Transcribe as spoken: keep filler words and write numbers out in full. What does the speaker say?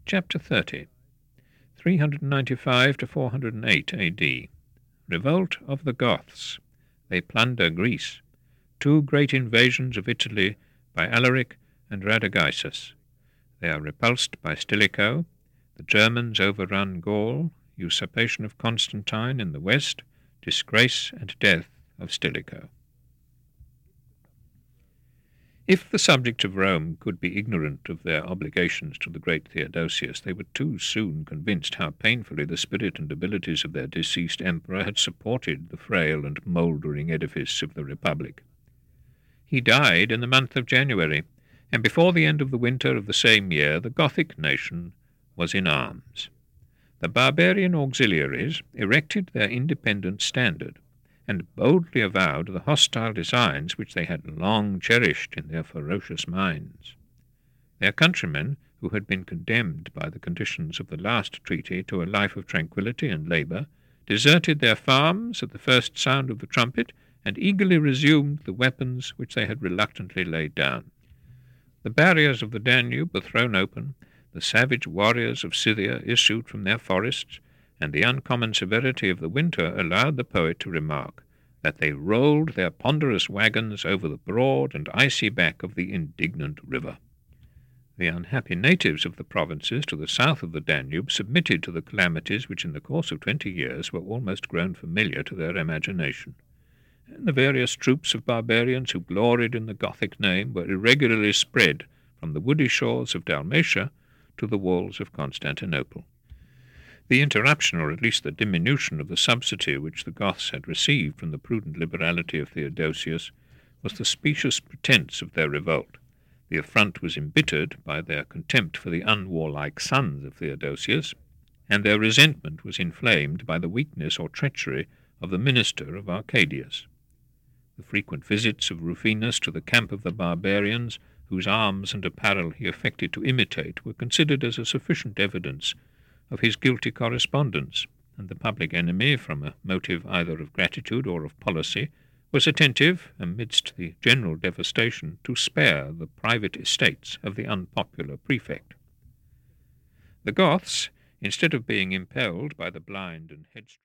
Chapter thirty. three ninety-five to four oh eight A D. Revolt of the Goths. They plunder Greece. Two great invasions of Italy by Alaric and Radagaisus. They are repulsed by Stilicho. The Germans overrun Gaul. Usurpation of Constantine in the west. Disgrace and death of Stilicho. If the subjects of Rome could be ignorant of their obligations to the great Theodosius, they were too soon convinced how painfully the spirit and abilities of their deceased emperor had supported the frail and mouldering edifice of the Republic. He died in the month of January, and before the end of the winter of the same year the Gothic nation was in arms. The barbarian auxiliaries erected their independent standard, and boldly avowed the hostile designs which they had long cherished in their ferocious minds. Their countrymen, who had been condemned by the conditions of the last treaty to a life of tranquillity and labour, deserted their farms at the first sound of the trumpet, and eagerly resumed the weapons which they had reluctantly laid down. The barriers of the Danube were thrown open, the savage warriors of Scythia issued from their forests, and the uncommon severity of the winter allowed the poet to remark that they rolled their ponderous wagons over the broad and icy back of the indignant river. The unhappy natives of the provinces to the south of the Danube submitted to the calamities which in the course of twenty years were almost grown familiar to their imagination, and the various troops of barbarians who gloried in the Gothic name were irregularly spread from the woody shores of Dalmatia to the walls of Constantinople. The interruption, or at least the diminution, of the subsidy which the Goths had received from the prudent liberality of Theodosius was the specious pretence of their revolt. The affront was embittered by their contempt for the unwarlike sons of Theodosius, and their resentment was inflamed by the weakness or treachery of the minister of Arcadius. The frequent visits of Rufinus to the camp of the barbarians, whose arms and apparel he affected to imitate, were considered as a sufficient evidence of his guilty correspondence, and the public enemy, from a motive either of gratitude or of policy, was attentive, amidst the general devastation, to spare the private estates of the unpopular prefect. The Goths, instead of being impelled by the blind and headstrong